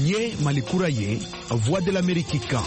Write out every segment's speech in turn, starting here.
Ye Mali kura ye, Voix de l'Amérique kan.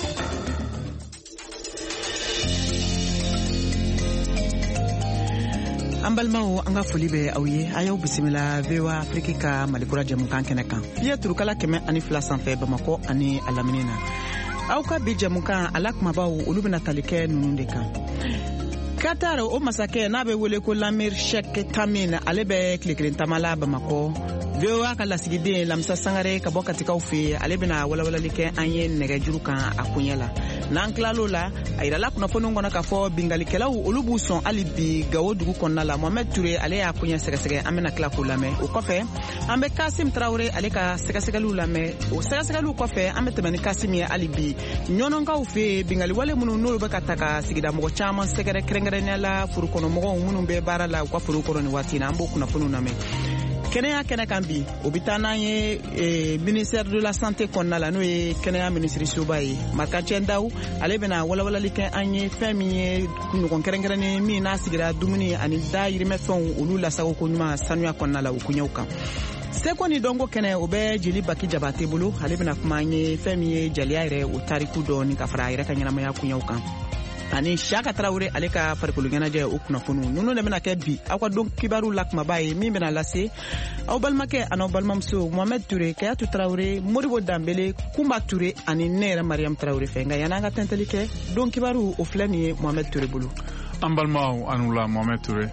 An balimaw an ka foli bɛ aw ye. A y'aw bisimila VOA Afrique ka Malikura jɛmukan kɛnɛ kan. Fiye turukala 102 sanfɛ Bamako ani a lamini na. Aw ka bi jɛmukan a la kumabaw olu bɛna tali kɛ ninnu de kan. Qatar o masakɛ n'a bɛ wele ko Lamir Sheikh Tamim ale bɛ tile kelen tamala Bamako. VOA ka lasigiden Lamisa Sangare ka bɔ Katikaw fɛ ale bɛna walawalali kɛ an ye nɛgɛjuru kan a kuɲɛ la. N'an tilal'o la a yirala kunnafoniw kɔnɔ k'a fɔ bingalikɛlaw olu b'u sɔn hali bi Gawo dugu kɔnɔna la. Mohamed Touré ale y'a kuɲɛ sɛgɛsɛgɛ an bɛna tila k'o lamɛn. O kɔfɛ an bɛ Kasim Traoré ale ka sɛgɛsɛgɛliw lamɛn. O sɛgɛsɛgɛliw kɔfɛ an bɛ tɛmɛ ni Kasim ye hali bi ɲɔnɔnkaw fɛ bingaliwale minnu n'olu bɛ ka ta ka sigida mɔgɔ caman sɛgɛrɛ kɛrɛnkɛrɛnnenya la furukɔnɔmɔgɔw minnu bɛ baara la u ka foro kɔnɔ nin waati in na an b'o kunnafoniw lamɛn. Kɛnɛya kɛnɛ kan bi o bɛ taa n'an ye ministère de la santé kɔnɔna la n'o ye kɛnɛya minisiri soba ye Maka Cɛndaw ale bɛna walawalali kɛ an ye fɛn min ye ɲɔgɔn kɛrɛnkɛrɛnnen min n'a sigira dumuni ani dayirimɛfɛnw olu lasago ko ɲuman sanuya kɔnɔna la o kuɲɛw kan. Seko ni dɔnko kɛnɛ o bɛ Jeli Baki Jabate bolo ale bɛna kuma an ye fɛn min ye jaliya yɛrɛ o tariku dɔɔni ka fara a yɛrɛ ka ɲɛnamaya kuɲɛw kan. Ani Shaka Traoré ale ka farikolo ɲɛnajɛ o kunnafoniw ninnu de bɛna kɛ bi aw ka don kibaru la kumaba ye min bɛna lase aw balimakɛ ani aw balimamuso Mohamed Touré Kayatu Traoré Modibo Dambele Kumba Touré ani ne yɛrɛ Mariam Traoré fɛ nka yan'an ka tɛntɛli kɛ don kibaru o filɛ nin ye Mohamed Touré bolo. An balimaw anu la Mohamed Touré.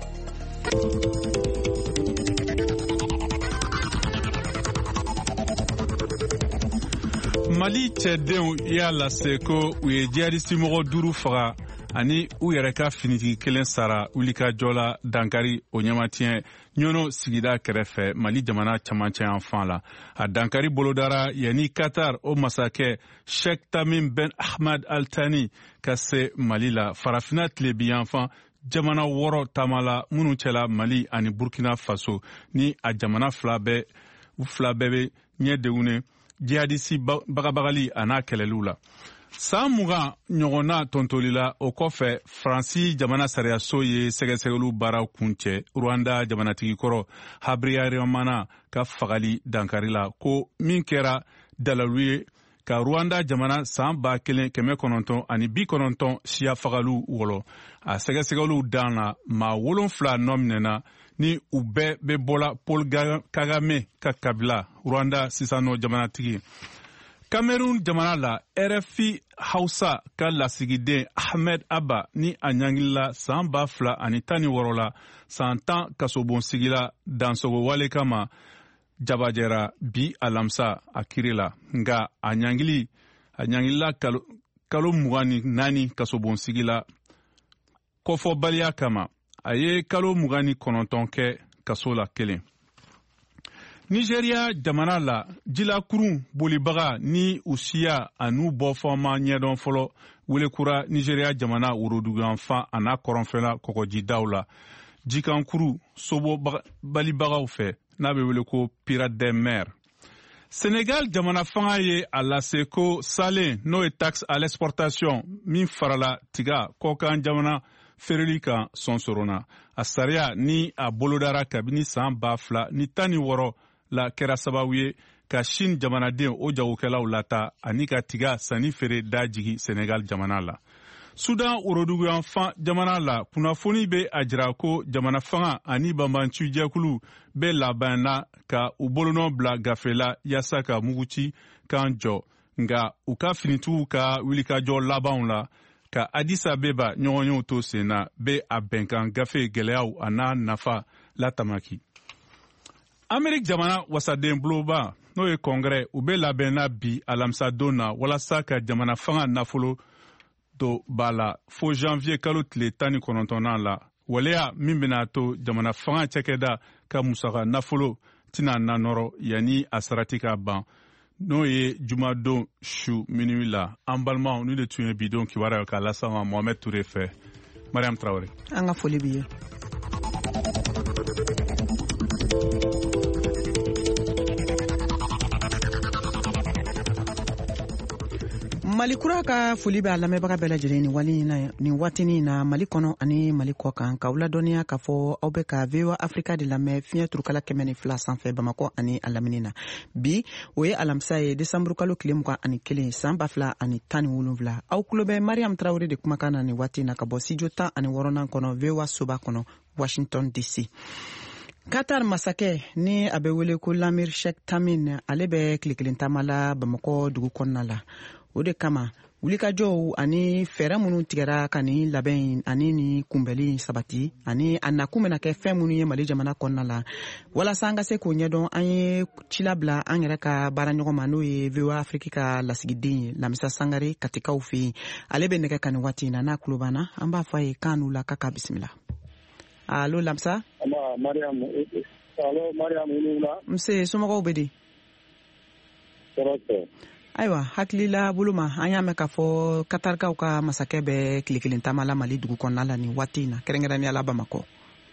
Mali cɛdenw y'a lase ko u ye jihadiste mɔgɔ 5 faga ani u yɛrɛ ka finitigi 1 sara wulikajɔ la dankari o ɲɛmatiɲɛ ɲɔnɔ sigida kɛrɛfɛ Mali jamana camancɛ yan fan la. A dankari bolodara yanni Qatar o masakɛ Sheikh Tamim Ben Ahmad Al Thani ka se Mali la. Farafina tilebi yanfan jamana 6 tamala minnu cɛla Mali ani Burkina Faso ni a jamana fila bɛɛ bɛ ɲɛ degune jihadisi bagabagali a n'a kɛlɛliw la. San 20 ɲɔgɔnna tɔntɔli la o kɔfɛ Faransi jamana sariyaso ye sɛgɛsɛgɛliw baaraw kuncɛ Rwanda jamanatigi kɔrɔ Habyarimana ka fagali dankari la ko min kɛra dalalu ye ka Rwanda jamana san 1990 siya fagaliw wɔlɔ. A sɛgɛsɛgɛliw dan na maa 7 nɔ minɛna ni u bɛɛ bɛ bɔla Paul Kagame ka kabila Rwanda sisanɔ jamanatigi. Cameroun jamana la RFI Hausa ka lasigiden Ahmed Abba ni a ɲangilila san 2016 la san 10 kasobonsigila dansogo wale kama jabajɛra bi alamisa a kiri la nga a ɲangilila kalo 24 kasobonsigila kɔfɔbaliya kama a ye kalo 29 kɛ kaso la kelen. Nigeria jamana la jilakurun bolibaga ni u siya anu bɔfɔma ɲɛdɔn fɔlɔ welekura Nigeria jamana woroduganfan a n'a kɔrɔnfɛla kɔgɔjidaw la jikankuru sobo balibagaw fɛ n'a bɛ wele ko Pirate des Mers. Senegal jamana fanga ye a lase ko salen n'o ye taxe à l'exportation min farala tiga kɔkan jamana feereli kan sɔnsorona. A sariya ni a bolodara kabini san 2016 la kɛra sababu ye ka Chine jamanaden o jagokɛlaw lata ani ka tiga sanni feere da jigi Senegal jamana la. Sudan woroduguyanfan jamana la kunnafoni bɛ a jira ko jamana fanga ani banbanci jɛkulu bɛ labanna ka u bolonɔ bila gafe la yasa ka muguci kan jɔ nga u ka finitigiw ka wulikajɔ labanw la ka Addis Abeba ɲɔgɔnyew to sen na bɛ a bɛnkan gafe gɛlɛyaw a n'a nafa latamaki. Amerik jamana wasaden buloba n'o ye kɔngrɛ u bɛ labɛnna bi alamisa don na walasa ka jamana fanga nafolo to b'a la fo janvier kalo tile 19 la waleya min bɛna to jamana fanga cɛkɛda ka musaka nafolo tɛna nanɔrɔ yanni a sarati ka ban n'o ye jumadon su minuit la. An balimaw ni de tun ye bidon kibaruya k'a lase an ma Mohamed Touré fɛ. Mariam Traoré. An ka foli b'i ye. Mali kura ka foli b'a lamɛnbaga bɛɛ lajɛlen ni waatinin na Mali kɔnɔ ani Mali kɔ kan k'aw ladɔnniya k'a fɔ aw bɛ ka VOA Africa de lamɛn fiɲɛ turukala 102 sanfɛ Bamakɔ ani a lamini na. Bi o ye alamisa ye décembre kalo tile 21 san 2017. Aw kulo bɛ Mariam Traoré de kumakan na ni waati na ka bɔ studio 16 kɔnɔ VOA soba kɔnɔ Washington DC. Qatar masakɛ ni a bɛ wele ko Lamir Sheikh Tamim ale bɛ tile kelen taama la Bamakɔ dugu kɔnɔna la. O de kama wulikajɔw ani fɛɛrɛ minnu tigɛra ka ni labɛn ani ni kunbɛli sabati ani a nakun bɛna kɛ fɛn minnu ye Mali jamana kɔnɔna la walasa an ka se k'o ɲɛdɔn an ye ci labila an yɛrɛ ka baaraɲɔgɔn ma n'o ye VOA Afrique ka lasigiden ye Lamisa Sangare Katikaw fɛ yen ale bɛ nɛgɛ ka nin waati in na n'a kulo banna an b'a fɔ a ye kan n'u la k'a bisimila. Allo Lamisa? Mariam Nse somɔgɔw bɛ di? Ayiwa hakilila bolo ma an y'a mɛn k'a fɔ Katarikaw ka masakɛ bɛ tile kelen taama la Mali dugu kɔnɔna la nin waati in na kɛrɛnkɛrɛnnenya la Bamakɔ.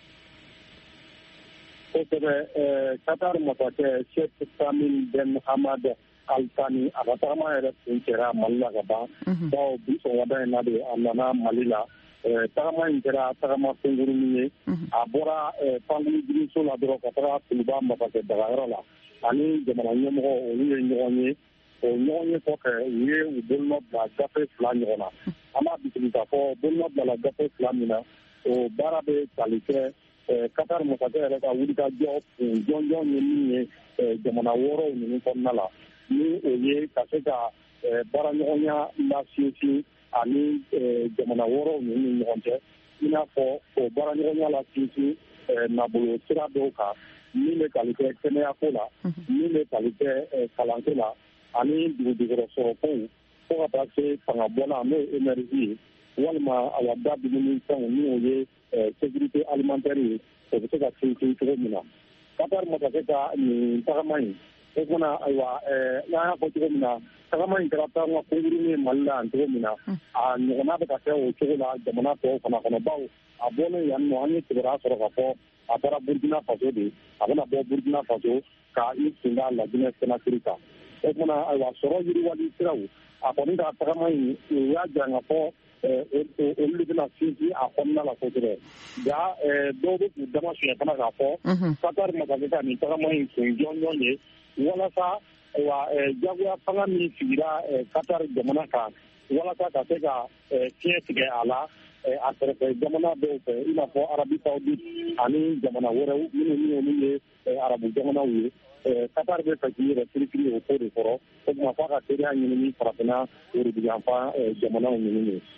Kosɛbɛ Katar masakɛ Sheikh Tamim Ben Hamad Al Thani a ka tagama yɛrɛ tun kɛra Mali la ka ban bawo bi sɔgɔmada in na de a nana Mali la tagama in kɛra tagama kunkurunin ye a bɔra Pankuluso la dɔrɔn ka taga Kuluba masakɛ dagayɔrɔ la ani jamana ɲɛmɔgɔ olu ye ɲɔgɔn ye o ɲɔgɔn ye kɔfɛ u ye u bolonɔ bila gafe 2 ɲɔgɔn na an b'a bisigi k'a fɔ bolonɔ bilala gafe 2 min na o baara bɛ tali kɛ Qatar masakɛ yɛrɛ ka wulikajɔ jɔnjɔn ye min ye jamana 6 ninnu kɔnɔna la ni o ye ka se ka baara ɲɔgɔnya lasinsin ani jamana 6 ninnu ni ɲɔgɔn cɛ i n'a fɔ o baara ɲɔgɔnya lasinsin nabolo sira dɔw kan min bɛ tali kɛ kɛnɛyako la min bɛ tali kɛ kalanko la ani dugujukɔrɔsɔrɔkow fo ka taa se fangabɔla n'o ye énergie ye walima a da dumuni fɛnw ni o ye sécurité alimentaire ye o bɛ se ka sinsin cogo min na Qatar masakɛ ka nin tagama in o fana ayiwa n'an y'a fɔ cogo min na tagama in kɛra tagama kunkurunin ye Mali la yan cogo min na a ɲɔgɔnna bɛ ka kɛ o cogo la jamana tɔw fana kɔnɔ bawo a bɔlen yan nɔ an ye kibaruya sɔrɔ ka fɔ a taara Burkina Faso de a bɛna bɔ Burkina Faso ka i kun da La Guinée Conakry kan o fana ayiwa sɔrɔ yiriwali siraw a kɔni ka tagama in o y'a jira ka fɔ olu de bɛna sinsin a kɔnɔna la kosɛbɛ nka dɔw bɛ k'u dama suɲɛ fana k'a fɔ Qatar masakɛ ka nin tagama in kun jɔnjɔn ye walasa jagoya fanga min sigira Qatar jamana kan walasa ka se ka fiɲɛ tigɛ a la a kɛrɛfɛ jamana dɔw fɛ i n'a fɔ Arabi Saoudite ani jamana wɛrɛw minnu ye arabu jamanaw ye Qatar bɛ fɛ k'i yɛrɛ firifiri o ko de kɔrɔ o tuma f'a ka teriya ɲini ni farafinna Europe-yanfan jamanaw ninnu ye.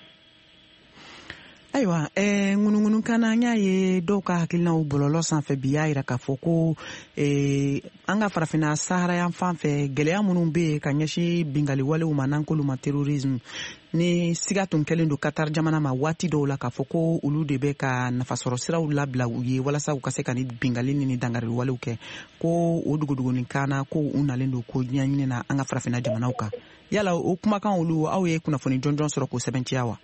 Ayiwa ŋunuŋunukan na an y'a ye dɔw ka hakilinaw bɔlɔlɔ sanfɛ bi y'a yira k'a fɔ ko an ka farafinna Sahara yan fan fɛ gɛlɛya minnu bɛ yen ka ɲɛsin bingali walew ma n'an k'olu ma terrorisme ni siga tun kɛlen don Qatar jamana ma waati dɔw la k'a fɔ ko olu de bɛ ka nafasɔrɔ siraw labila u ye walasa u ka se ka ni bingali ni dangari walew kɛ ko o dugudugunin kana ko u nalen don ko ɲɛɲini na an ka farafinna jamanaw kan yala o kumakan olu aw ye kunnafoni jɔnjɔn sɔrɔ k'o sɛbɛntiya wa?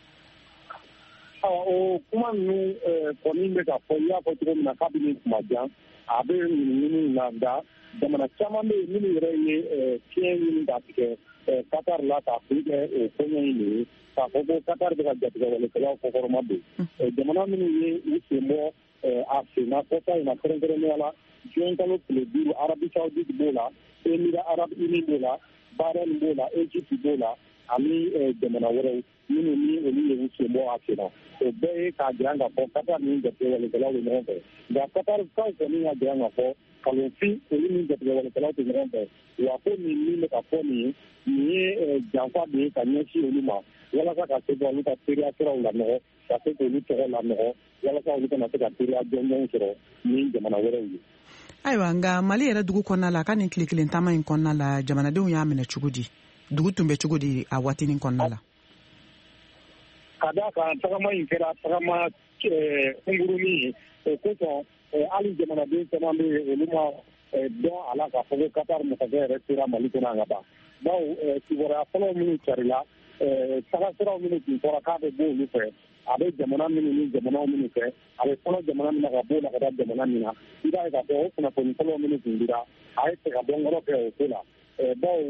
O kuma ninnu kɔni bɛ ka fɔ i y'a fɔ cogo min na kabini kuma jan a bɛ ɲinini na nka jamana caman bɛ yen minnu yɛrɛ ye fiɲɛ ɲini ka tigɛ Qatar la k'a kun kɛ o koɲɛ in de ye k'a fɔ ko Qatar bɛ ka jatigɛ walekɛlaw kɔkɔrɔma don jamana minnu ye u sen bɔ a senna kɔsa in na kɛrɛnkɛrɛnnenya la juin kalo tile 5 Arabi Saoudite b'o la Émirats Arabes Unis b'o la Bahrain b'o la Égypte b'o la ani jamana wɛrɛw minnu ni olu ye u sen bɔ a senna o bɛɛ ye k'a jira k'a fɔ Qatar ni jatigɛ walekɛlaw bɛ ɲɔgɔn fɛ nka Qatar kaw kɔni y'a jira k'a fɔ kalonfin olu ni jatigɛ walekɛlaw tɛ ɲɔgɔn fɛ wa ko nin min bɛ ka fɔ nin ye janfa de ye ka ɲɛsin olu ma walasa ka se ka olu ka teriya siraw lanɔgɔ ka se k'olu tɔgɔ lanɔgɔ walasa olu kana se ka teriya jɔnjɔn sɔrɔ ni jamana wɛrɛw ye. Ayiwa nka Mali yɛrɛ dugu kɔnɔna la ka nin tile kelen taama in kɔnɔna la jamanadenw y'a minɛ cogo di dugu tun bɛ cogo di a waatinin kɔnɔna la? Ka d'a kan tagama in kɛra tagama kunkurunin ye o kosɔn hali jamanaden caman bɛ yen olu ma dɔn a la k'a fɔ ko Qatar masakɛ yɛrɛ sera Mali kɔnɔ an ka ban bawo kibaruya fɔlɔ minnu carila tagasiraw minnu tun fɔra k'a bɛ bɔ olu fɛ a bɛ jamana minnu ni jamanaw minnu fɛ a bɛ fɔlɔ jamana min na ka bɔ la ka da jamana min na i b'a ye k'a fɔ o kunnafoni fɔlɔ minnu tun dira a ye se ka bɔ nkɔrɔ kɛ o ko la baw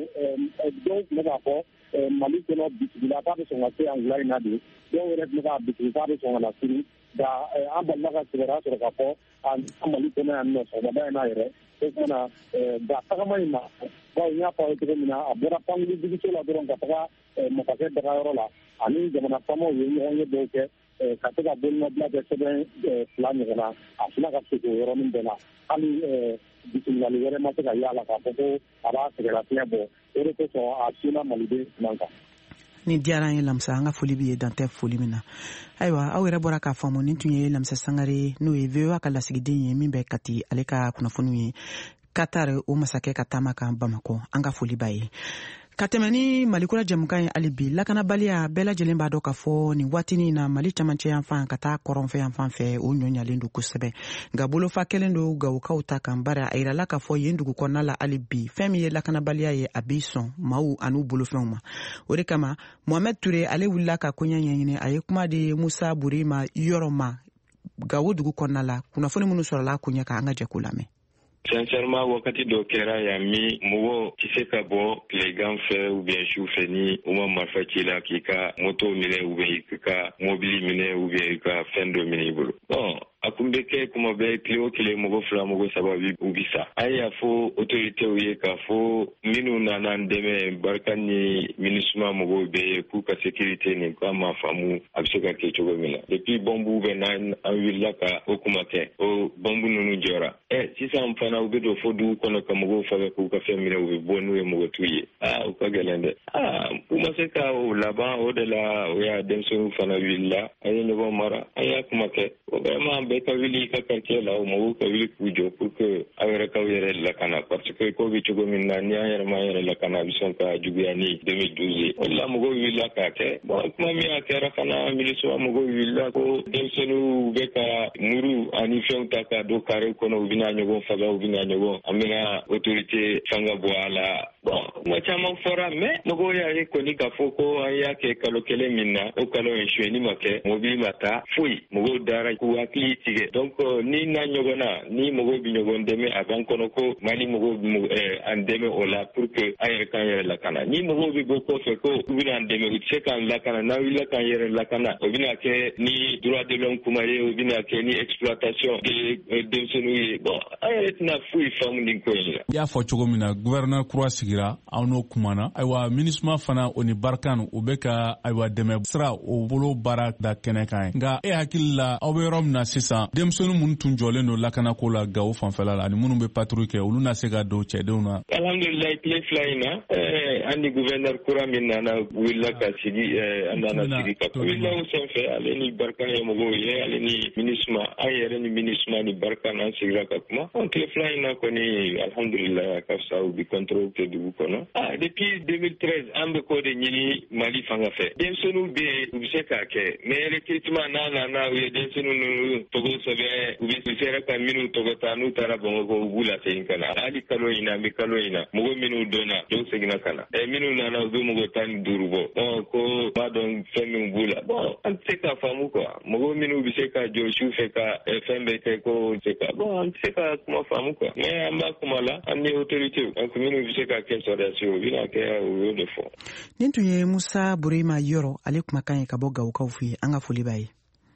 dɔw tun bɛ k'a fɔ Mali kɔnɔ bisigila k'a bɛ sɔn ka se Angola in na de dɔw yɛrɛ tun bɛ k'a bisigi k'a bɛ sɔn ka na sini nka an balila ka sɛbɛnniya sɔrɔ k'a fɔ an Mali kɔnɔ yan nɔ sɔgɔmada in na yɛrɛ o kumana nka tagama in ma bawo n y'a fɔ aw ye cogo min na a bɔra pankuli digiso la dɔrɔn ka taga masakɛ dagayɔrɔ la ani jamana faamaw ye ɲɔgɔn ye dɔw kɛ ka se ka bolomabila kɛ sɛbɛn 2 ɲɔgɔn na a sina ka segi o yɔrɔnin bɛɛ la hali bisimilali wɛrɛ ma se ka y'a la k'a fɔ ko a b'a sɛgɛlafiɲɛ bɔ o de kosɔn a sina maliden caman kan. Ni diyara an ye Lamisa an ka foli b'i ye dantɛ foli min na ayiwa aw yɛrɛ bɔra k'a faamu nin tun ye Lamisa Sangare n'o ye VOA ka lasigiden ye min bɛ Kati ale ka kunnafoniw ye Qatar o masakɛ ka taama kan Bamakɔ an ka foli b'a ye. Ka tɛmɛ ni Malikura jɛmukan ye hali bi lakanabaliya bɛɛ lajɛlen b'a dɔn k'a fɔ nin waatinin na Mali camancɛ yan fan ka taa kɔrɔnfɛ yan fan fɛ o ɲɔɲalen don kosɛbɛ nka bolofa kelen don Gawukaw ta kan bari a yirala k'a fɔ yen dugu kɔnɔna la hali bi fɛn min ye lakanabaliya ye a b'i sɔn maaw an'u bolofɛnw ma o de kama Mohamed Ture ale wulila ka koɲɛ ɲɛɲini a ye kuma di Musa Burima yɔrɔ ma Gawo dugu kɔnɔna la kunnafoni minnu sɔrɔla koɲɛ ka an ka jɛko lamɛn. Sincèrement, wakati dɔ kɛra yan mi mɔgɔ tɛ se ka bɔ tilegan fɛ ou bien su fɛ ni u ma marifa ci la k'i ka moto minɛ ou bien i ka mobili minɛ ou bien i ka fɛn dɔ minɛ i bolo. Bon, a kun bɛ kɛ kuma bɛɛ tile o tile mɔgɔ 2 mɔgɔ 3 u bi sa. An y'a fɔ autoritéw ye k'a fɔ minnu nana an dɛmɛ barika ni MINUSMA mɔgɔw bɛ ye k'u ka sécurité nin k'a ma faamu a bɛ se ka kɛ cogo min na. Depuis bombe bɛ n'an wulila ka o kuma kɛ o bombe ninnu jɔra. Sisan fana u bɛ don fo dugu kɔnɔ ka mɔgɔw faga k'u ka fɛn minɛ u bɛ bɔ n'u ye mɔgɔ t'u ye. U ka gɛlɛn dɛ. U ma se ka o laban o de la o y'a denmisɛnninw fana wulila an ye ɲɔgɔn mara an y'a kuma kɛ. O vraiment bɛɛ ka wuli i ka quartier la o mɔgɔw ka wuli k'u jɔ pour que aw yɛrɛ k'aw yɛrɛ lakana parce que ko bɛ cogo min na ni an yɛrɛ m'an yɛrɛ lakana a bɛ sɔn ka juguya ni 2012 ye. O de la mɔgɔw wulila k'a kɛ. Bon kuma min a kɛra fana MINUSMA mɔgɔw wulila ko denmisɛnninw bɛ ka muru ani fɛnw ta ka don carré kɔnɔ u bɛna ɲɔgɔn faga u bɛna ɲɔgɔn an bɛna autorité fanga bɔ a la. Bon kuma caman fɔra mais mɔgɔw y'a ye kɔni k'a fɔ ko an y'a kɛ kalo 1 min na o kalo in suɲɛni ma kɛ mobili ma taa foyi mɔgɔw dara k'u hakili tigɛ. Donc ni n'a ɲɔgɔn na ni mɔgɔw bɛ ɲɔgɔn dɛmɛ a b'an kɔnɔ ko Mali mɔgɔw bɛ an dɛmɛ o la pour que an yɛrɛ k'an yɛrɛ lakana. Ni mɔgɔw bɛ bɔ kɔfɛ ko u bɛna an dɛmɛ u tɛ se k'an lakana n'a wulila k'an yɛrɛ lakana o bɛna kɛ ni droit de l'homme kuma ye o bɛna kɛ ni exploitation de denmisɛnninw ye. Bon an yɛrɛ tɛna foyi faamu nin ko in la. I y'a fɔ cogo min na gouverneur kura sigira aw n'o kumana ayiwa MINUSMA fana o ni Barkan u bɛ ka ayiwa dɛmɛ sira o bolo baara da kɛnɛ kan ye nka e hakili la aw bɛ yɔrɔ min na sisan denmisɛnninw minnu tun jɔlen don lakanako la Gawo fanfɛla la ani minnu bɛ patrouille kɛ olu na se ka don cɛdenw na. Alhamdulillah tile 2 in na an ni gouverneur kura min nana wulila ka sigi an nana sigi ka wulila o senfɛ ale ni Barkan ye mɔgɔw ye ale ni MINUSMA an yɛrɛ ni MINUSMA ni Barkan an sigira ka kuma tile 2 in na kɔni alhamdulillah ka fisa u bi contrôle kɛ dugu kɔnɔ. Depuis 2013 an bɛ k'o de ɲini Mali fanga fɛ denmisɛnninw bɛ yen u bɛ se k'a kɛ mais recrutement n'a nana u ye denmisɛnninw ninnu tɔgɔ sɛbɛn u bɛ sera ka minnu tɔgɔ ta n'u taara Bamakɔ u b'u lasegin ka na hali kalo in na an bɛ kalo in na mɔgɔ minnu dɔnna dɔw seginna ka na minnu nana u bɛ mɔgɔ 15 bɔ ko b'a dɔn fɛn min b'u la bon an tɛ se k'a faamu quoi mɔgɔ minnu bɛ se ka jɔ su fɛ ka fɛn bɛɛ kɛ ko se ka bon an tɛ se ka kuma faamu quoi mais an b'a kuma la an ni autorité donc minnu bɛ se ka kɛ sɔrɔdasi u bɛna kɛ u y'o de fɔ. Nin tun ye Musa Burima yɔrɔ ale kumakan ye ka bɔ Gawukaw fɛ an ka foli b'a ye.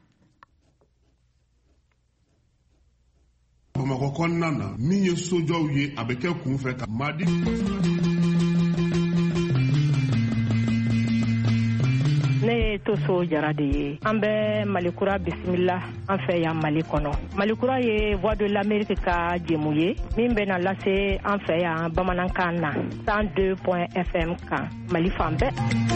Bamakɔ kɔnɔna na min ye sojɔw ye a bɛ kɛ kunfɛ ka Madi ne ye Toso Jara de ye an bɛ Malikura bisimila an fɛ yan Mali kɔnɔ. Malikura ye Voix de l'Amérique ka jɛmu ye min bɛna lase an fɛ yan bamanankan na 102.FM kan Mali fan bɛɛ.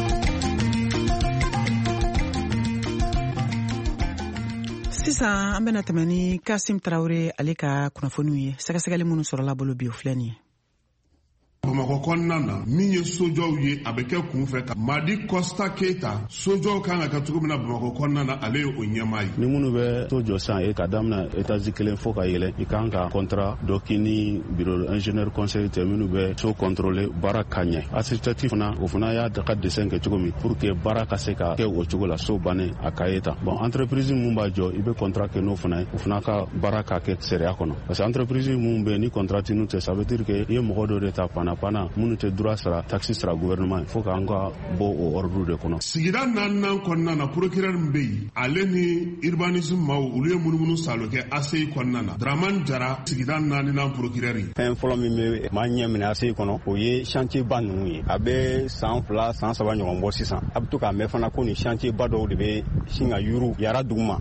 Sisan an bɛna tɛmɛ ni Kasim Tarawele ale ka kunnafoniw ye sɛgɛsɛgɛli minnu sɔrɔla bolo bi o filɛ nin ye. Bamakɔ kɔnɔna na min ye sojɔw ye a bɛ kɛ kunfɛ ka Madi Costa Keita sojɔw kan ka kɛ cogo min na Bamakɔ kɔnɔna na ale ye o ɲɛmaa ye. Ni minnu bɛ so jɔ san ye ka daminɛ étage 1 fo ka yɛlɛ i kan ka contrat dɔ k'i ni bureau ingénieur conseil tɛ minnu bɛ so contrôler baara ka ɲɛ. Architecte fana o fana y'a ka dessin kɛ cogo min pour que baara ka se ka kɛ o cogo la so bannen a ka ye tan. Bon entreprise mun b'a jɔ i bɛ contrat kɛ n'o fana ye o fana ka baara ka kɛ sariya kɔnɔ parce que entreprise mun bɛ ni contrat n'u tɛ ça veut dire que i ye mɔgɔ dɔ de ta panna pana minnu tɛ droit sara taxe sara gouvernement faut que an ka bɔ o ordre de kɔnɔ. Sigida naaninan kɔnɔna na procureur min bɛ yen ale ni urbanisme maaw olu ye munumunu salo kɛ ACI kɔnɔna na. Dramane Jara sigida naaninan procureur ye. Fɛn fɔlɔ min bɛ maa ɲɛ minɛ ACI kɔnɔ o ye chantier ba ninnu ye. A bɛ san 2 san 3 ɲɔgɔn bɔ sisan. A bɛ to k'a mɛn fana ko ni chantier ba dɔw de bɛ sin ka yuru yara duguma.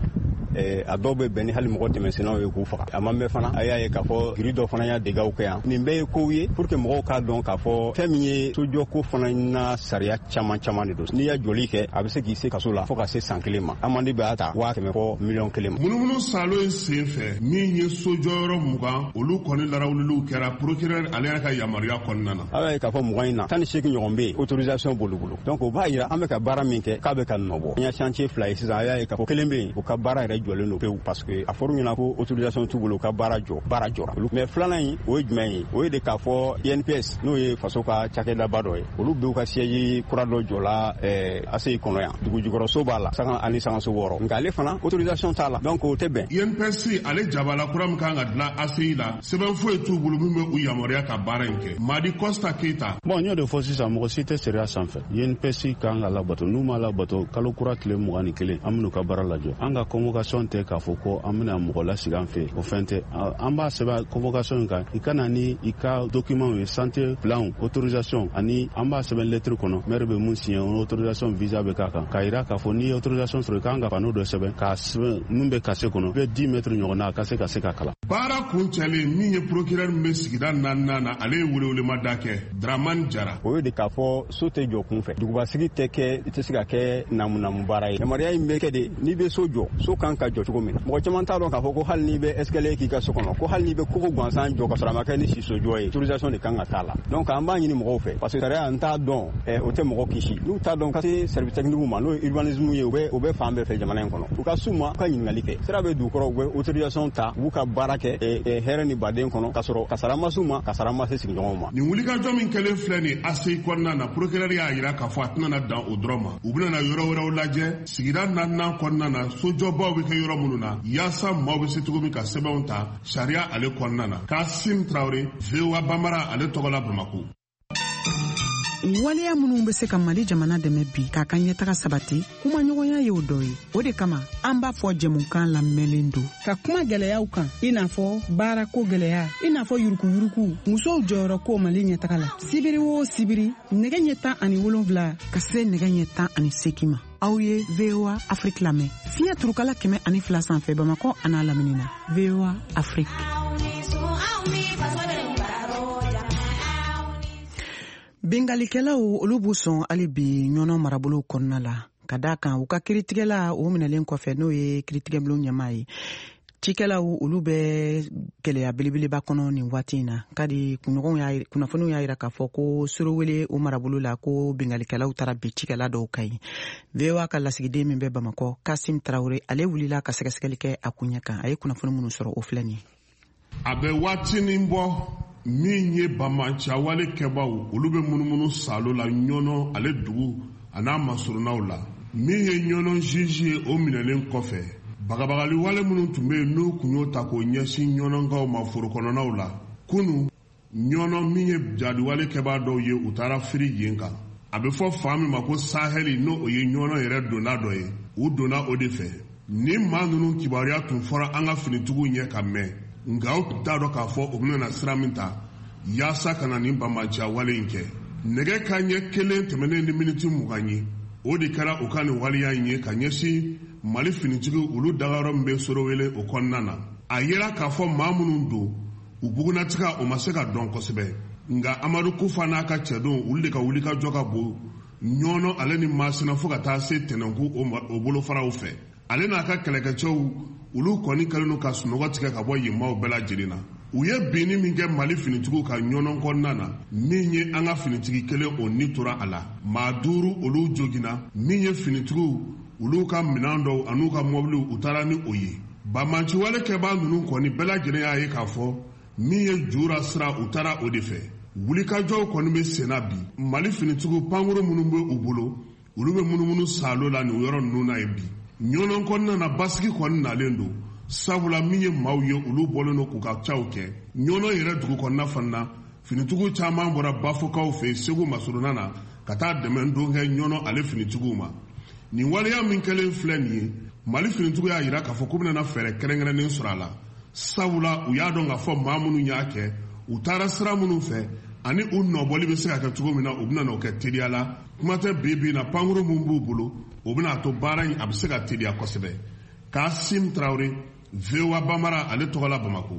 A dɔw bɛ bɛn ni hali mɔgɔ tɛmɛsennaw ye k'u faga. A ma mɛn fana a y'a ye k'a fɔ giri dɔ fana y'a dégâts kɛ yan. Nin bɛɛ ye kow ye pour que mɔgɔw k'a dɔn k'a fɔ fɛn min ye sojɔko fana na sariya caman caman de don. N'i ya joli kɛ a bɛ se k'i se kaso la fo ka se san 1 ma. Amande bɛ a ta 100,000 fɔ 1,000,000 ma. Munumunu salo in sen fɛ min ye sojɔyɔrɔ 20 olu kɔni larawuliw kɛra procureur ale yɛrɛ ka yamaruya kɔnɔna na. A y'a ye k'a fɔ 20 in na 18 ɲɔgɔn bɛ yen autorisation b'olu bolo. Donc o b'a yira an bɛ ka baara min kɛ k'a bɛ ka nɔbɔ. An ya chantier 2 ye sisan a y'a ye k'a fɔ 1 bɛ yen o ka baara yɛrɛ jɔlen don pewu parce que a fɔra u ɲɛna ko autorisation t'u bolo ka baara jɔra. Mais filanan in o ye jumɛn ye o ye de k'a fɔ INPS n'o ye faso ka cakɛdaba dɔ ye olu bɛ u ka siège kura dɔ jɔla ACI kɔnɔ yan dugu jukɔrɔso b'a la sanga ani sangaso wɔɔrɔ nka ale fana autorisation t'a la donc o tɛ bɛn. INPS ale jabala kura min kan ka dilan ACI la sɛbɛn foyi t'u bolo min bɛ u yamaruya ka baara in kɛ. Madi Costa Keita. Bon n y'o de fɔ sisan mɔgɔ si tɛ sariya sanfɛ INPS kan ka labato n'u ma labato kalo kura tile 21 an bɛn'u ka baara lajɔ an ka convocation tɛ k'a fɔ ko an bɛna mɔgɔ lasigi an fɛ o fɛn tɛ an b'a sɛbɛn convocation in kan i ka na ni i ka document ye santé plan autorisation ani an b'a sɛbɛn lettre kɔnɔ maire bɛ mun signé autorisation visa bɛ k'a kan k'a jira k'a fɔ n'i ye autorisation sɔrɔ i kan ka panneau dɔ sɛbɛn k'a sɛbɛn mun bɛ kase kɔnɔ bɛ 10 mètres ɲɔgɔn na a ka se ka kalan. Baara kuncɛlen min ye procureur min bɛ sigida naaninan na ale ye welewelema kɛ Dramane Jara. O ye de k'a fɔ so tɛ jɔ kun fɛ dugubasigi tɛ kɛ i tɛ se ka kɛ namu baara ye. Yamaruya in bɛ kɛ de n'i bɛ so jɔ so kan ka jɔ cogo min na mɔgɔ caman t'a dɔn k'a fɔ ko hali n'i bɛ escalier k'i ka so kɔnɔ ko hali n'i bɛ kogo gansan jɔ ka sɔrɔ a ma kɛ ni sisojɔ ye autorisation de kan ka k'a la donc an b'a ɲini mɔgɔw fɛ parce que sariya n t'a dɔn o tɛ mɔgɔ kisi n'u t'a dɔn ka se service technique ma n'o ye urbanisme ye o bɛ fan bɛɛ fɛ jamana in kɔnɔ u ka s'u ma u ka ɲininkali kɛ sira bɛ dugu kɔrɔ u bɛ autorisation ta u b'u ka baara kɛ hɛrɛ ni baden kɔnɔ ka sɔrɔ kasara ma s'u ma kasara ma se sigiɲɔgɔnw ma. Nin wulikajɔ min kɛlen filɛ nin ACI kɔnɔna na procureur y'a jira k'a fɔ a tɛna dan o dɔrɔn ma u bɛna yɔrɔ wɛrɛw lajɛ sigida naaninan kɔnɔna na sojɔbaw bɛ kɛ yɔrɔ minnu na yaasa maaw bɛ se cogo min ka sɛbɛnw ta sariya ale kɔnɔna na. Kasim Traoré VOA Bambara ale tɔgɔ la Bamako. Waleya minnu bɛ se ka Mali jamana dɛmɛ bi k'a ka ɲɛtaga sabati kuma ɲɔgɔnya ye o dɔ ye o de kama an b'a fɔ jɛmukan lamɛnlen don ka kuma gɛlɛyaw kan i n'a fɔ baarako gɛlɛya i n'a fɔ yurukuyuruku musow jɔyɔrɔ ko Mali ɲɛtaga la sibiri o sibiri nɛgɛ ɲɛ 17 ka se nɛgɛ ɲɛ 18 ma aw ye VOA Afrique lamɛn fiɲɛ turukala 102 sanfɛ Bamakɔ an'a lamini na VOA Afrique. Bengalikɛlaw olu b'u sɔn hali bi ɲɔnɔ marabolo kɔnɔna la ka d'a kan u ka kiritigɛla o minɛlen kɔfɛ n'o ye kiritigɛbulon ɲɛmaa ye cikɛlaw olu bɛ gɛlɛya belebeleba kɔnɔ nin waati in na kadi kunnafoniw y'a jira k'a fɔ ko Sorowele o marabolo la ko bengalikɛlaw taara bi cikɛla dɔw kan ye VOA ka lasigiden min bɛ Bamakɔ Kasim Traoré ale wulila ka sɛgɛsɛgɛli kɛ a kun ɲɛ kan a ye kunnafoni minnu sɔrɔ o filɛ nin ye. A bɛ waatinin bɔ min ye bamacawale kɛbaw olu bɛ munumunu salo la ɲɔnɔ ale dugu a n'a masurunaw la min ye ɲɔnɔ juge ye o minɛlen kɔfɛ bagabagali wale minnu tun bɛ yen n'u kun y'o ta k'o ɲɛsin ɲɔnɔnkaw ma forokɔnɔnaw la kunu ɲɔnɔ min ye jadiwale kɛbaa dɔw ye u taara firi yen kan a bɛ fɔ fan min ma ko saheli n'o o ye ɲɔnɔ yɛrɛ donna dɔ ye u donna o de fɛ ni maa ninnu kibaruya tun fɔra an ka finitigiw ɲɛ ka mɛn nka aw t'a dɔn k'a fɔ u bɛna sira min ta yaasa ka na nin bamaja wale in kɛ nɛgɛ kaɲɛ 1 tɛmɛnen ni miniti 20 ye o de kɛra u ka nin waleya in ye ka ɲɛsin Mali finitigiw olu dagayɔrɔ min bɛ Sorowele o kɔnɔna na a yera k'a fɔ maa minnu don u bugunatigɛ o ma se ka dɔn kosɛbɛ nka Amadu Kufa n'a ka cɛdon olu de ka wulikajɔ ka bon ɲɔnɔ ale ni Masina fo ka taa se Tɛnɛnku o bolofaraw fɛ ale n'a ka kɛlɛkɛcɛw olu kɔni kɛlen don ka sunɔgɔ tigɛ ka bɔ yen maaw bɛɛ lajɛlen na u ye binni min kɛ Mali finitigiw ka ɲɔnɔ kɔnɔna na min ye an ka finitigi kelen o ni tora a la maa 5 olu jogina min ye finitigiw olu ka minɛn dɔw an'u ka mɔbiliw u taara ni o ye bamaciwale kɛbaa ninnu kɔni bɛɛ lajɛlen y'a ye k'a fɔ min ye jura sira u taara o de fɛ wulikajɔw kɔni bɛ senna bi Mali finitigiw pankoro minnu bɛ u bolo olu bɛ munumunu salo la nin yɔrɔ ninnu na ye bi ɲɔnɔ kɔnɔna na basigi kɔni nalen don sabula min ye maaw ye olu bɔlen don k'u ka caw kɛ ɲɔnɔ yɛrɛ dugu kɔnɔna fana finitigiw caman bɔra Bafokaw fɛ Segu Masuruna na ka taa dɛmɛ don kɛ ɲɔnɔ ale finitigiw ma. Nin waleya min kɛlen filɛ nin ye, Mali finitigiw y'a yira k'a fɔ k'u bɛna fɛɛrɛ kɛrɛnkɛrɛnnen sɔrɔ a la. Sabula u y'a dɔn k'a fɔ maa minnu y'a kɛ, u taara sira minnu fɛ ani u nɔbɔli bɛ se ka kɛ cogo min na u bɛna n'o kɛ teliya la. Kuma tɛ bi na pankuru mun b'u bolo o bɛna to baara in a bɛ se ka teliya kosɛbɛ. Kasim Traoré, VOA Bambara, ale tɔgɔ la Bamako.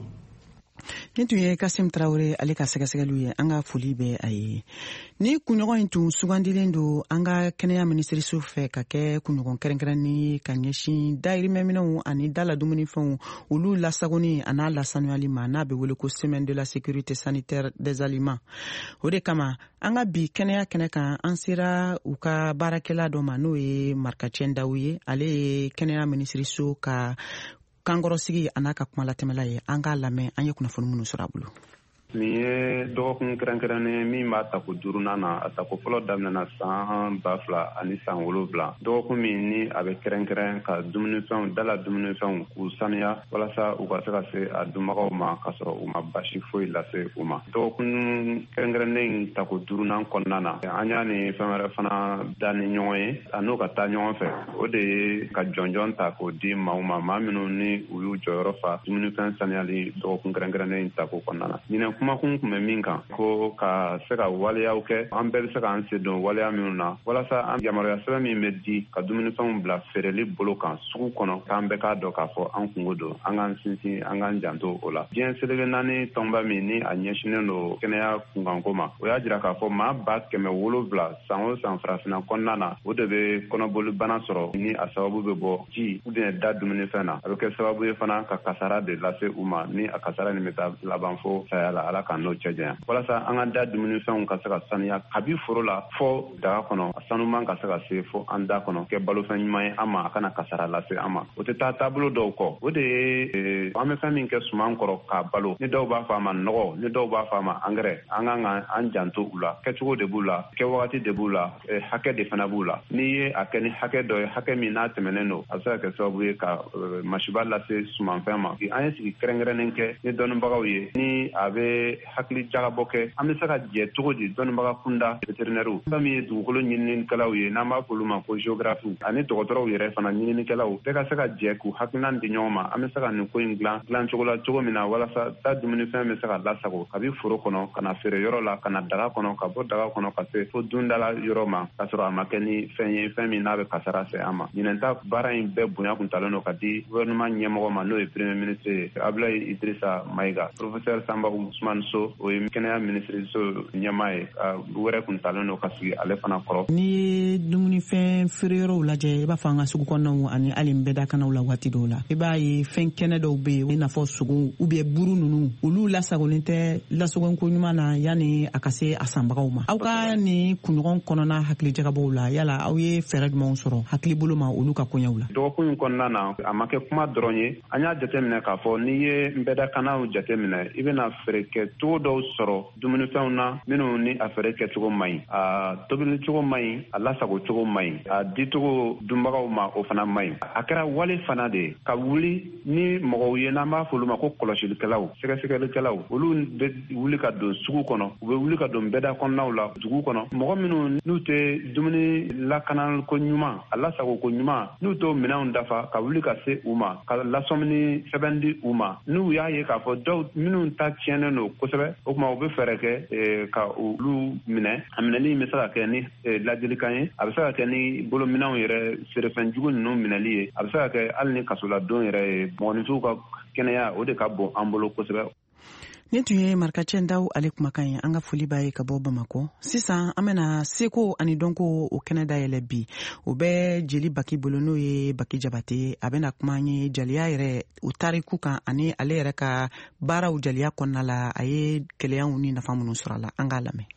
Ni tun ye Kasim Traoré ale ka sɛgɛsɛgɛliw ye, an ka foli bɛ a ye. Ni kunɲɔgɔn in tun sugandilen don an ka kɛnɛya minisiriso fɛ ka kɛ kunɲɔgɔn kɛrɛnkɛrɛnni ka ɲɛsin dahirimɛminɛw ani daladumunifɛnw olu lasagoni a n'a lasanuyali ma n'a bɛ wele ko semaine de la sécurité sanitaire des aliments. O de kama an ka bi kɛnɛya kɛnɛ kan an sera u ka baarakɛla dɔ ma n'o ye Markacɛn Dawu ye. Ale ye kɛnɛya minisiriso ka kankɔrɔsigi a n'a ka kuma latɛmɛla ye. An k'a lamɛn, an ye kunnafoni minnu sɔrɔ a bolo. Nin ye dɔgɔkun kɛrɛnkɛrɛnnen min b'a tako 4nan na a tako fɔlɔ daminɛna san 2000 ani san 7. Dɔgɔkun min ni a bɛ kɛrɛnkɛrɛn ka dumunifɛnw dala dumunifɛnw k'u sanuya walasa u ka se ka se a dunbagaw ma ka sɔrɔ u ma basi foyi lase u ma. Dɔgɔkun kɛrɛnkɛrɛnnen tako 4nan kɔnɔna na an y'a ni fɛn wɛrɛ fana da ni ɲɔgɔn ye a n'o ka taa ɲɔgɔn fɛ. O de ye ka jɔnjɔn ta k'o di maaw ma maa minnu ni u y'u jɔyɔrɔ fa dumunifɛn sanuyali dɔgɔkun kɛrɛnkɛrɛnnen tako kɔnɔna na. Kumakun kun bɛ min kan ko ka se ka waleyaw kɛ an bɛɛ bɛ se k'an sen don waleya minnu na walasa an yamaruya sɛbɛn min bɛ di ka dumunifɛnw bila feereli bolo kan sugu kɔnɔ k'an bɛɛ k'a dɔn k'a fɔ an kungo don an k'an sinsin an k'an janto o la. Diɲɛ selege 4 tɔnba min ni a ɲɛsinnen don kɛnɛya kunkanko ma o y'a jira k'a fɔ maa 700,000 san o san farafinna kɔnɔna na o de bɛ kɔnɔbolibana sɔrɔ ni a sababu bɛ bɔ ji ou bien da dumunifɛn na a bɛ kɛ sababu ye fana ka kasara de lase u ma ni a kasara nin bɛ taa laban fo saya la Ala ka n'o cɛ janya. Walasa an ka da dumunifɛnw ka se ka sanuya kabi foro la fo daga kɔnɔ a sanuman ka se ka se fo an da kɔnɔ kɛ balofɛn ɲuman ye an ma a kana kasara lase an ma. O tɛ taa taabolo dɔw kɔ o de ye an bɛ fɛn min kɛ suman kɔrɔ k'a balo ni dɔw b'a fɔ a ma nɔgɔ ni dɔw b'a fɔ a ma angɛrɛ an kan ka an janto u la kɛcogo de b'u la kɛ wagati de b'u la hakɛ de fana b'u la. N'i ye a kɛ ni hakɛ dɔ ye hakɛ min n'a tɛmɛnen don a bɛ se ka kɛ sababu ye ka masiba lase sumanfɛn ma. An ye sigi kɛrɛnkɛrɛnnen kɛ ni dɔnnibagaw ye ni a bɛ hakili jagabɔ kɛ an bɛ se ka jɛ cogo di dɔnnibaga kunda vétérinaires fɛn min ye dugukolo ɲininikɛlaw ye n'an b'a fɔ olu ma ko géographes ani dɔgɔtɔrɔw yɛrɛ fana ɲininikɛlaw bɛɛ ka se ka jɛ k'u hakilina di ɲɔgɔn ma an bɛ se ka nin ko in dilan cogo la cogo min na walasa da dumunifɛn bɛ se ka lasago kabi foro kɔnɔ ka na feere yɔrɔ la ka na daga kɔnɔ ka bɔ daga kɔnɔ ka se fo dundala yɔrɔ ma ka sɔrɔ a ma kɛ ni fɛn ye fɛn min n'a bɛ kasara se an ma. Ɲinɛnta baara in bɛɛ bonya kun talen don ka di gouvernement ɲɛmɔgɔ ma n'o ye premier ministre Abdoulaye Idrissa Maïga. Professeur Samba Ousmane Sow o ye kɛnɛya minisiriso ɲɛmaa ye wɛrɛ kun talen don ka sigi ale fana kɔrɔ. N'i ye dumunifɛn feereyɔrɔw lajɛ i b'a fɔ an ka sugu kɔnɔnaw ani hali nbɛdakanaw la waati dɔw la i b'a ye fɛn kɛnɛ dɔw bɛ yen i n'a fɔ sogo ou bien buru ninnu olu lasagolen tɛ lasagonko ɲuman na yanni a ka se a sanbagaw ma. Aw ka nin kunɲɔgɔn kɔnɔna hakilijagabɔw la yala aw ye fɛɛrɛ jumɛnw sɔrɔ hakili bolo ma olu ka kɔɲɛw la? Dɔgɔkun in kɔnɔna na a ma kɛ kuma dɔrɔn ye an y'a jateminɛ k'a fɔ n'i ye nbɛdakanaw jateminɛ i bɛna feere kɛ cogo dɔw sɔrɔ dumunifɛnw na minnu ni a feere kɛcogo man ɲi a tobili cogo man ɲi a lasago cogo man ɲi a dicogo dunbagaw ma o fana man ɲi. A kɛra wale fana de ka wuli ni mɔgɔw ye n'an b'a fɔ olu ma ko kɔlɔsilikɛlaw sɛgɛsɛgɛlikɛlaw olu bɛ wuli ka don sugu kɔnɔ u bɛ wuli ka don bɛda kɔnɔnaw la dugu kɔnɔ mɔgɔ minnu n'u tɛ dumuni lakanako ɲuman a lasago ko ɲuman n'u t'o minɛnw dafa ka wuli ka se u ma ka lasɔmini sɛbɛn di u ma n'u y'a ye k'a fɔ dɔw minnu ta tiɲɛnen don kosɛbɛ o tuma u bɛ fɛɛrɛ kɛ ka olu minɛ a minɛli bɛ se ka kɛ ni ladilikan ye a bɛ se ka kɛ ni bolominɛnw yɛrɛ feerefɛnjugu ninnu minɛli ye a bɛ se ka kɛ hali ni kasoladon yɛrɛ ye mɔgɔninfinw ka kɛnɛya o de ka bon an bolo kosɛbɛ. Ni tun ye Markacɛn Dawu ale kumakan ye an ka foli b'a ye ka bɔ Bamakɔ. Sisan an bɛna seko ani dɔnko o kɛnɛ dayɛlɛ bi o bɛ jeli Baki bolo n'o ye Baki Jabate a bɛna kuma ye jaliya yɛrɛ o tariku kan ani ale yɛrɛ ka baaraw jaliya kɔnɔna la a ye gɛlɛyaw ni nafa minnu sɔrɔ a la an k'a lamɛn.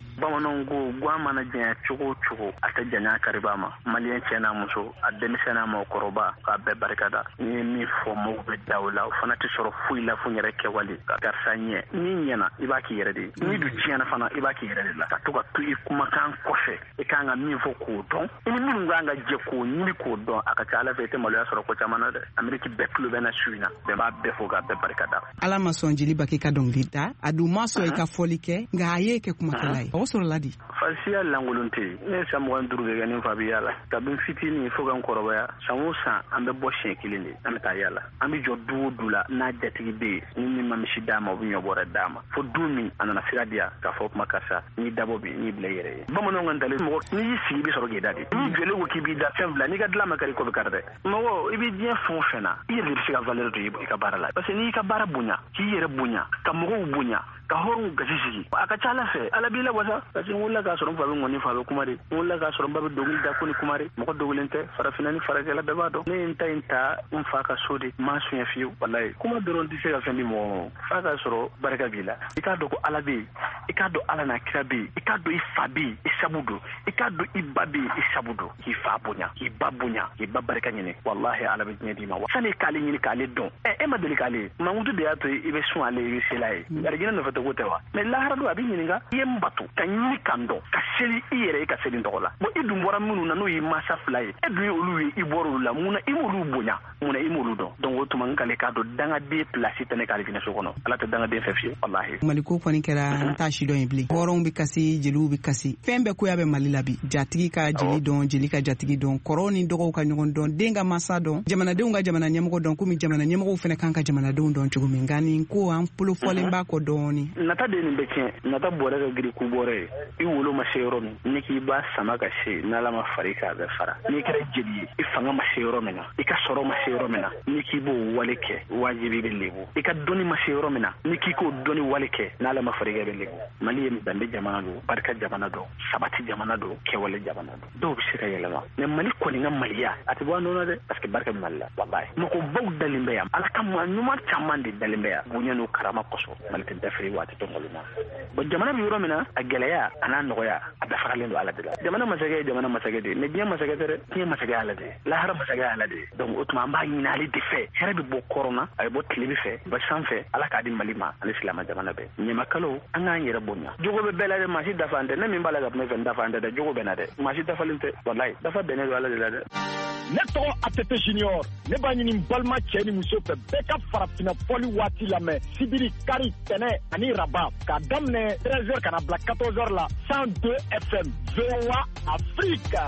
bamananw ko guwa mana janya cogo o cogo a tɛ janya kariba ma maliyɛn cɛ n'a muso a denmisɛn n'a mɔgɔkɔrɔba k'a bɛɛ barikada ni ye min fɔ mɔgɔw bɛ da o la o fana tɛ sɔrɔ foyi la fo n yɛrɛ kɛwale ka karisa ɲɛ ni ɲɛna i b'a k'i yɛrɛ de ye ni du tiɲɛna fana i b'a k'i yɛrɛ de la ka to ka to i kumakan kɔfɛ i kan ka min fɔ k'o dɔn i ni minnu kan ka jɛ k'o ɲini k'o dɔn a ka ca ala fɛ i tɛ maloya sɔrɔ ko caman na dɛ ameriki bɛɛ tulo bɛ na su in na bɛɛ b'a bɛɛ fo k'a bɛɛ barikada ala ma sɔn jeli baki ka dɔnkili da a dun ma sɔn i ka fɔli kɛ nka a ye kɛ kumakɛla ye o sɔrɔla di fasiya lankolon tɛ yen ne ye san 25 de kɛ ni fa bɛ yaala kabini fitinin fo ka n kɔrɔbaya san o san an bɛ bɔ siɲɛ kelen de an bɛ taa yaala an bɛ jɔ du o du la n'a jatigi bɛ yen ni min ma misi d'a ma o bɛ ɲɔbɔrɛ d'a ma fo du min a nana sira di yan k'a fɔ kuma karisa n'i dabɔ bi n'i bila i yɛrɛ ye bamananw ka ntalen mɔgɔ n'i y'i sigi i bɛ sɔrɔ k'i da de n'i jɔlen ko k'i b'i da fɛn fila n'i ka dilan ma kari ko bɛ kari dɛ mɔgɔ i bɛ diɲɛ fɛn o fɛn na i yɛrɛ de bɛ se ka valeur don i ka baara la parce que n'i ka baara bonya k'i yɛrɛ bonya ka mɔgɔw bonya ka hɔrɔnw gasi sigi a ka ca ala fɛ ala b'i lawasa parce que n wulila k'a sɔrɔ n fa bɛ ŋɔni fa bɛ kuma de n wulila k'a sɔrɔ n ba bɛ dɔnkili da ko ni kuma de mɔgɔ dogolen tɛ farafinna ni farakɛla bɛɛ b'a dɔn ne ye n ta in ta n fa ka so de m'a suɲɛ fiyewu walayi kuma dɔrɔn tɛ se ka fɛn di mɔgɔ f'a k'a sɔrɔ barika b'i la i k'a dɔn ko ala bɛ yen i k'a dɔn ala n'a kira bɛ yen i k'a dɔn i fa bɛ yen i sabu don i k'a dɔn i ba bɛ yen i sabu don k'i fa bonya k'i ba bonya k'i ba barika ɲini walahi ala bɛ diɲɛ d'i ma sani k'ale ɲini k'ale dɔn e ma deli k'ale mankutu de y'a to i bɛ sun ale i bɛ se la ye garijɛnɛ nɔfɛ tɛ ko tɛ wa lahara don a bɛ ɲininka i ye n bato ka ɲini kan dɔn ka seli i yɛrɛ ye ka seli tɔgɔ la bon i dun bɔra minnu na n'o y'i masa fila ye e dun ye olu ye i bɔra olu la munna i m'olu bonya munna i m'olu dɔn donc o tuma n k'ale k'a dɔn dangaden place tɛ ne k'ale so kɔnɔ ala tɛ dangaden fɛ fiye walahi maliko kɔni kɛra n t'a si dɔn ye bilen hɔrɔnw bɛ kasi jeliw bɛ kasi fɛn bɛɛ koya bɛ mali la bi jatigi ka jeli dɔn jeli ka jatigi dɔn kɔrɔw ni dɔgɔw ka ɲɔgɔn dɔn den ka masa dɔn jamanadenw ka jamana ɲɛmɔgɔ dɔn komi jamana ɲɛmɔgɔw fana kan ka jamanadenw dɔn cogo min nka nin ko an bolofɔlen b'a kɔ dɔɔni nata de nin bɛ tiɲɛ nata bɔrɛ ka giri ku bɔrɛ ye i wolo ma se yɔrɔ min ni k'i b'a sama ka se n'ala ma fari k'a bɛ fara n'i kɛra jeli ye i fanga ma se yɔrɔ min na i ka sɔrɔ ma se yɔrɔ min na ni k'i b'o wale kɛ wajibi bɛ lebu i ka dɔnni ma se yɔrɔ min na ni k'i k'o dɔnni wale kɛ n'ala ma fari k'a bɛ lebu mali ye danbe jamana don barika jamana don sabati jamana don kɛwale jamana don dɔw bɛ se ka yɛlɛma mɛ mali kɔni ka maliya a tɛ bɔ a nɔ na dɛ parce que barika bɛ mali la wallahi mɔgɔbaw dalen bɛ yan ala ka maa ɲuman caman de dalen bɛ yan bonya n'o karama kɔsɔn mali tɛ dafiri waati tɔ malo na bon jamana bɛ yɔrɔ min na a gɛlɛya a n'a nɔgɔya a bɛɛ faralen don ala de la jamana masakɛ ye jamana masakɛ de mais diɲɛ masakɛ tɛ dɛ diɲɛ masakɛ ye ala de ye lahara masakɛ ye ala de ye donc o tuma an b'a ɲini ale de fɛ hɛrɛ bɛ bɔ kɔrɔn na a bɛ bɔ tilebin fɛ ba sanfɛ ala k'a di mali ma ani silama jamana bɛɛ ɲamakalaw an k'an yɛrɛ bonya jogo bɛ bɛɛ la dɛ maa si dafa an tɛ ne min b'a la ka kuma fɛ n dafa an tɛ dɛ jogo bɛ na dɛ maa si dafalen tɛ walayi dafa bɛnnen don ala de la dɛ ne tɔgɔ ATT Junior ne b'a ɲini balima cɛ ni muso fɛ bɛɛ ka farafinna fɔli waati lamɛn sibiri kari tɛnɛ ani raba k'a daminɛ 13h ka na bila 14h la 102 FM VOA Africa.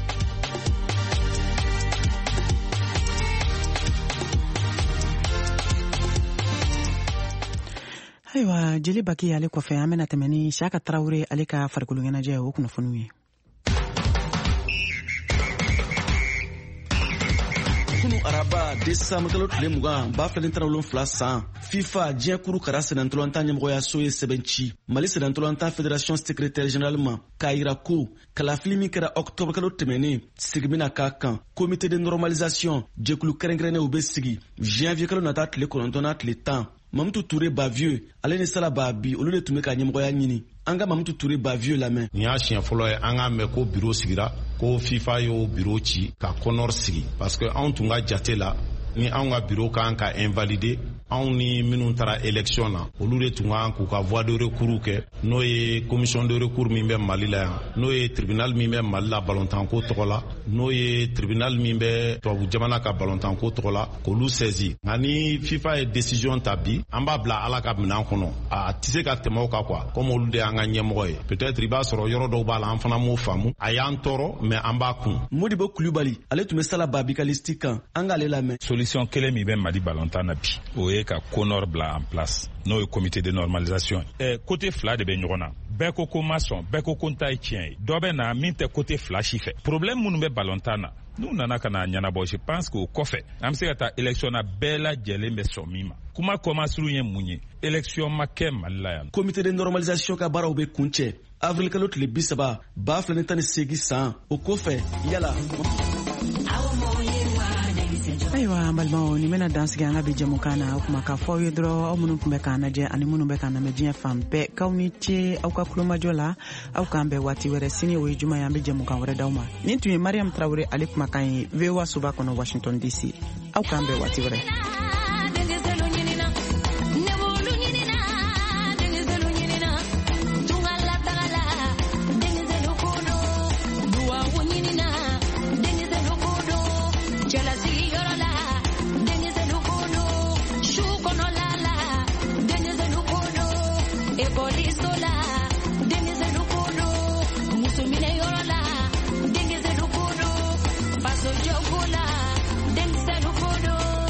ayiwa jeli baki ale kɔfɛ an bɛna tɛmɛ ni Siyaka Tarawele ale ka farikolo ɲɛnajɛ o kunnafoniw ye. kunu araba desanburu kalo tile 20 2017 san FIFA diɲɛ kuru kara sɛnɛntɔlɔntan ɲɛmɔgɔyaso ye sɛbɛn ci Mali sɛnɛntɔlɔntan fédération secrétaire général ma k'a yira ko kalafili min kɛra octobre kalo tɛmɛnen sigi bɛna k'a kan comité de normalisation jɛkulu kɛrɛnkɛrɛnnenw bɛ sigi janvier kalo nata tile 9 na tile 10 Mamutu Touré Bavieux ale ni Sala Babi olu de tun bɛ ka ɲɛmɔgɔya ɲini an ka Mamutu Touré Bavieux lamɛn. Nin y'a siɲɛ fɔlɔ ye an k'a mɛn ko bureau sigira ko FIFA y'o bureau ci ka kɔnɔr sigi parce que anw tun ka jate la ni anw ka bureau kan ka invalider anw ni minnu taara élection na olu de tun kan k'u ka voie de recours kɛ n'o ye commission de recours min bɛ Mali la yan n'o ye tribunal min bɛ Mali la ballontanko tɔgɔ la n'o ye tribunal min bɛ tubabu jamana ka ballontanko tɔgɔ la k'olu saisi nka ni FIFA ye décision ta bi an b'a bila ala ka minɛn kɔnɔ a tɛ se ka tɛmɛ o kan quoi comme olu de y'an ka ɲɛmɔgɔ ye peut-être i b'a sɔrɔ yɔrɔ dɔw b'a la an fana m'o faamu a y'an tɔɔrɔ mais an b'a kun. Modibo Kulibali ale tun bɛ Sala Babi ka listi kan an k'ale lamɛn. Solution kelen min bɛ Mali ballontan na bi o ye ka Konor bila en place n'o ye comité de normalisation côté fila de bɛ ɲɔgɔn na bɛɛ ko ko ma sɔn bɛɛ ko ko n ta ye tiɲɛ ye dɔ bɛ na min tɛ côté fila si fɛ problème minnu bɛ ballontan na n'u nana ka na ɲɛnabɔ je pense que o kɔfɛ an bɛ se ka taa élection na bɛɛ lajɛlen bɛ sɔn min ma kuma kɔmasuru ye mun ye élection ma kɛ Mali la yan. comité de normalisation ka baaraw bɛ kun cɛ avril kalo tile 30 2018 san o kɔfɛ yala. Ayiwa balimaw ni mena dansigi an ka bi jɛmukan na o kuma k'a fɔ aw ye dɔrɔn aw minnu tun bɛ k'an lajɛ ani minnu bɛ k'an lamɛn diɲɛ fan bɛɛ k'aw ni ce aw ka kulomajɔ la aw k'an bɛn waati wɛrɛ sini o ye juma ye an bɛ jɛmukan wɛrɛ d'aw ma nin tun ye Mariam Tarawele ale kumakan ye VOA soba kɔnɔ Washington DC aw k'an bɛn waati wɛrɛ.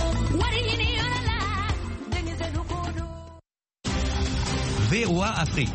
VOA Afrique.